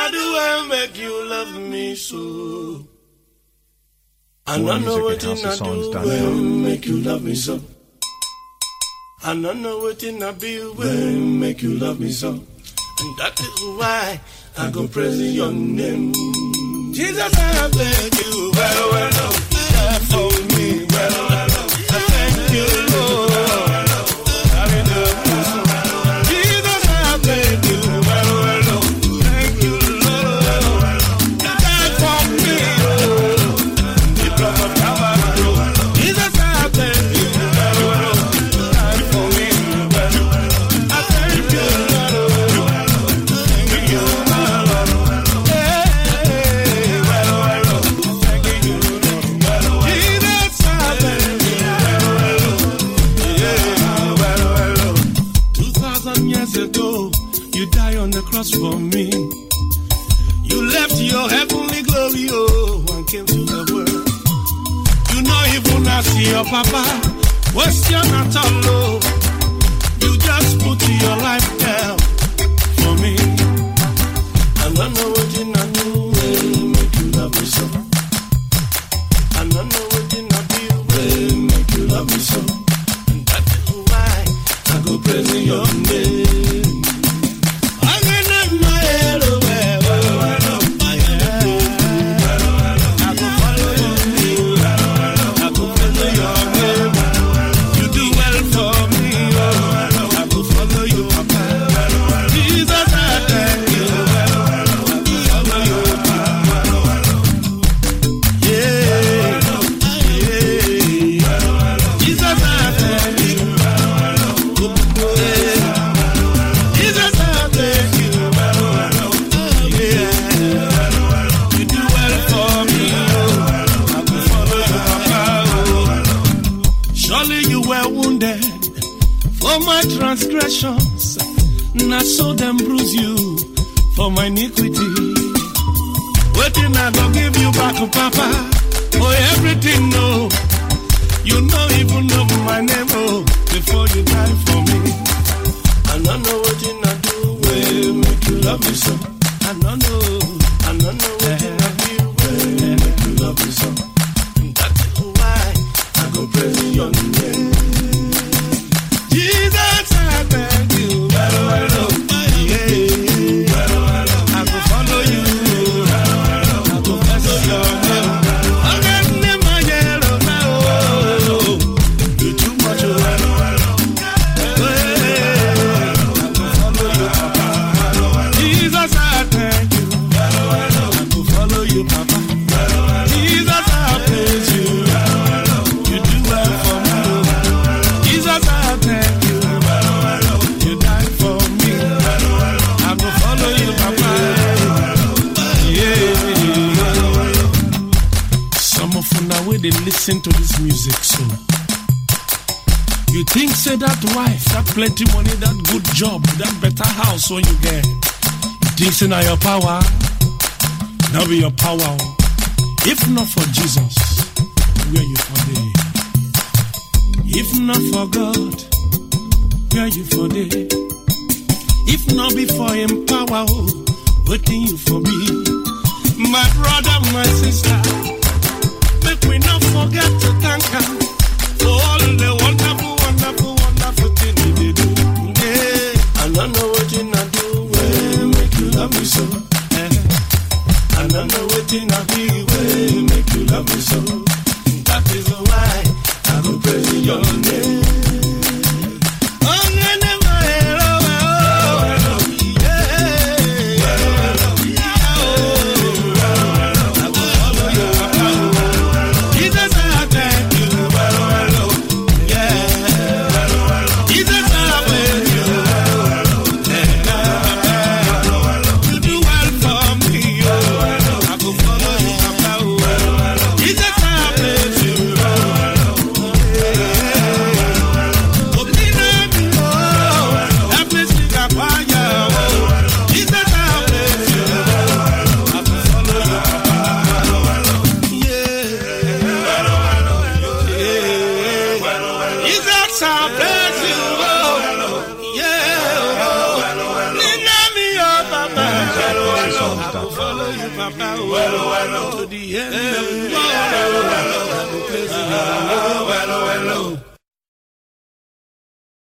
I do I make you love me so? I don't know what I do when make you love me so. I don't know what I be when make you love me so. And that is why I go praise your name. Jesus, I beg you, well, for me, well, I thank you, Lord. Jesus, I beg you, well, thank you, Lord. You died for me, the blood of Calvary. Jesus, I beg you, well, die for me, well, I thank you, Lord. Thank you, Lord. Hey, well, thank you, Lord. Jesus, I beg you, well, 2,000 years ago, you died on the cross for me. You left your heavenly glory, and came to the world. You know even I see your papa, question at all, you just put your life down for me. I don't know what you not do will make you love me so. I don't know what you not do will make you love me so. And that is why I go praising your name. I'm gonna my head away. I go follow you. I go follow your name. You do well for me. I go follow you, Papa. Jesus, I thank you. I go follow you, Papa. Yeah. Jesus, I thank you. Jesus, I thank you. Yeah. You do well for me. I go follow you, Papa. Surely you were wounded for my transgressions, not so them bruise you for my iniquity. Waiting I go give you back, Papa. Oh, everything, no. You know even know my name, before you die for me. I don't know what you not do will make you love me so. I don't know what you not do will make you love me so. And that is why I go praise your name. Jesus, I thank you. Yeah. I go follow you. I go follow your name. I'm getting my yellow now. You too much. I go follow you, Papa. Jesus, I thank you. I go follow you, Papa. Jesus, I praise you. You do well for me. Jesus, I thank you. You died for me. I go follow you, Papa. Yeah. Some of you now, they listen to this music, so you think, say that wife, that plenty money, that good job, that better house when you get. You think, say now your power, now be your power. If not for Jesus, where you for day? If not for God, where you for day? If not before him power, waiting you for me. My brother, my sister, make we not forget to thank him for all the wonderful, wonderful, wonderful things he did. Yeah. I don't know what you not do will make you love me so. I don't know what you not do will make you love me so. That is why I go praise your name. You do well. follow you, Papa. Well, to the end of the world. Well,